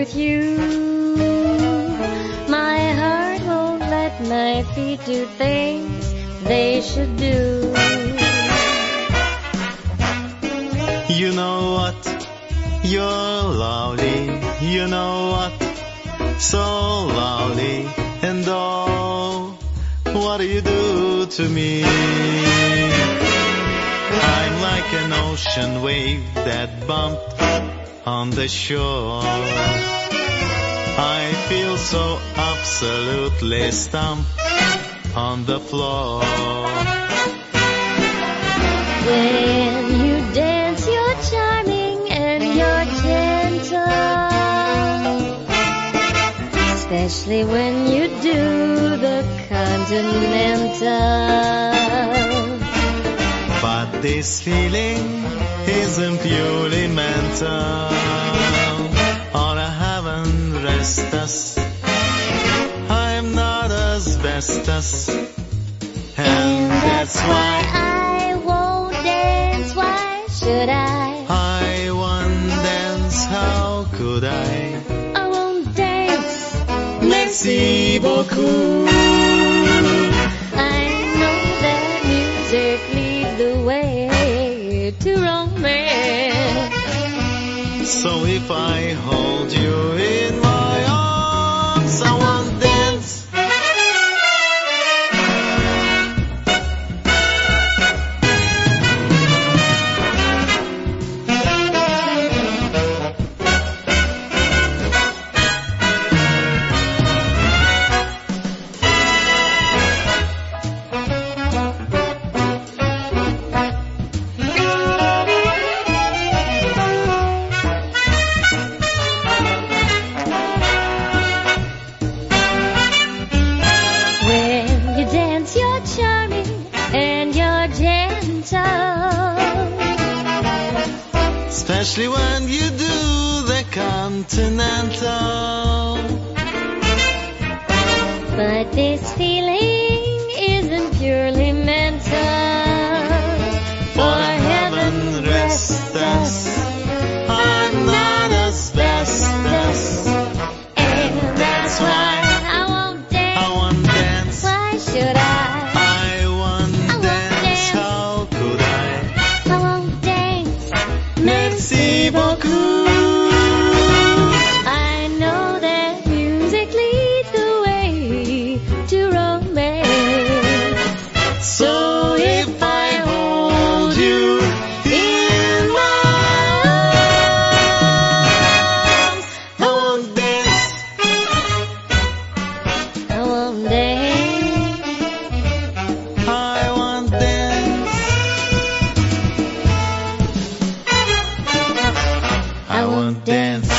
with you. My heart won't let my feet do things they should do. You know what? You're lovely. You know what? So lovely. And oh, what do you do to me? I'm like an ocean wave that bumped on the shore. I feel so absolutely stumped on the floor. When you dance, you're charming and you're gentle, especially when you do the continental. But this feeling isn't purely mental. On a heaven rest us, I'm not asbestos, and that's why I won't dance. Why should I? I won't dance. How could I? I won't dance. Merci beaucoup. I know that music leads the way to romance. So if I hold you in my arms, I won't dance. Especially when you do the continental. But this feeling isn't purely mental. For heaven rest us, I'm not asbestos, and that's why I won't dance. I won't dance. Why should I? I won't dance. How could I? I won't dance. Merci beaucoup. I know that music leads the way to romance. So if I hold you in my arms, I won't dance. I won't dance. I won't dance. I won't dance.